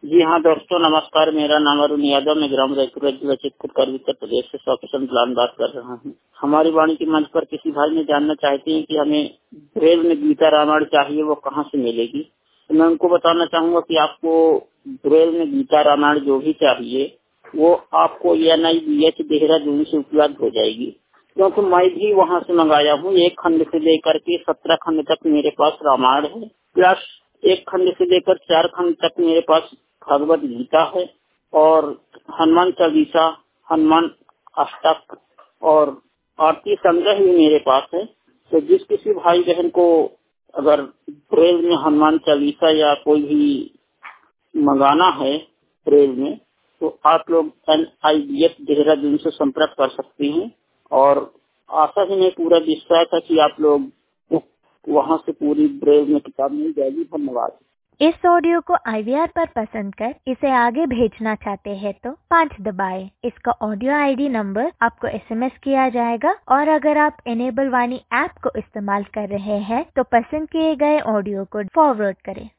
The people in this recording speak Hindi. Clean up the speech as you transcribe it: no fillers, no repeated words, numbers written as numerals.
जी हाँ दोस्तों, नमस्कार। मेरा नाम अरुण यादव, मैं ग्राम रायपुर जिला चित्रकूट उत्तर प्रदेश से 100% प्लान बात कर रहा हूँ। हमारी वाणी के मंच पर किसी भाई ने जानना चाहते हैं कि हमें ब्रेल में गीता रामायण चाहिए, वो कहाँ से मिलेगी। तो मैं उनको बताना चाहूंगा कि आपको ब्रेल में गीता रामायण जो भी चाहिए वो आपको NIBH देहरादून से उपलब्ध हो जाएगी, क्योंकि मैं भी वहाँ से मंगाया हूँ। 1 खंड से लेकर के 17 खंड तक मेरे पास रामायण है, प्लस 1 खंड से लेकर 4 खंड तक मेरे पास भगवत गीता है, और हनुमान चालीसा, हनुमान अष्टक और आरती संग्रह भी मेरे पास है। तो जिस किसी भाई बहन को अगर ब्रेल में हनुमान चालीसा या कोई भी मंगाना है ब्रेल में, तो आप लोग NIBH देहरादून से संपर्क कर सकते हैं। और आशा ही नहीं, पूरा विश्वास है कि आप लोग वहाँ से पूरी ब्रेल में किताब मिल जाएगी। धन्यवाद। इस ऑडियो को IVR पर पसंद कर इसे आगे भेजना चाहते हैं तो 5 दबाएं। इसका ऑडियो ID नंबर आपको SMS किया जाएगा, और अगर आप इनेबल वाणी ऐप को इस्तेमाल कर रहे हैं तो पसंद किए गए ऑडियो को फॉरवर्ड करें।